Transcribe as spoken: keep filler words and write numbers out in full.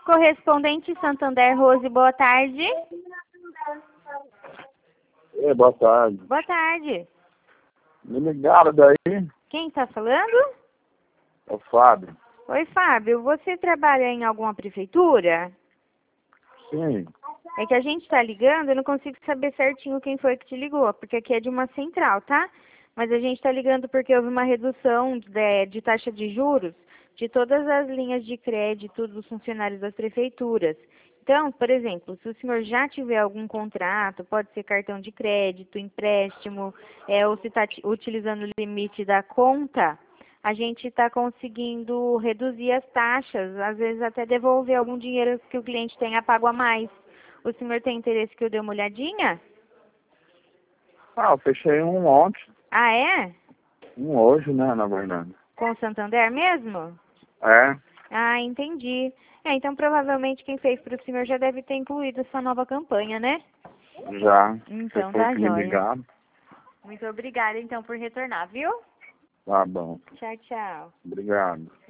Correspondente Santander Rose, boa tarde. É, boa tarde. Boa tarde. Me ligaram daí? Quem está falando? É o Fábio. Oi, Fábio. Você trabalha em alguma prefeitura? Sim. É que a gente está ligando, eu não consigo saber certinho quem foi que te ligou, porque aqui é de uma central, tá? Mas a gente está ligando porque houve uma redução de, de taxa de juros de todas as linhas de crédito dos funcionários das prefeituras. Então, por exemplo, se o senhor já tiver algum contrato, pode ser cartão de crédito, empréstimo, é, ou se está utilizando o limite da conta, a gente está conseguindo reduzir as taxas, às vezes até devolver algum dinheiro que o cliente tenha pago a mais. O senhor tem interesse que eu dê uma olhadinha? Ah, eu fechei um ontem. Ah, é? Um hoje, né, na verdade. Com o Santander mesmo? É, Ah, entendi. É, então provavelmente quem fez para o senhor já deve ter incluído essa nova campanha, né? já. Então Você foi tá que me jóia. ligaram. Muito obrigada então por retornar, viu? Tá bom. Tchau, tchau. Obrigado.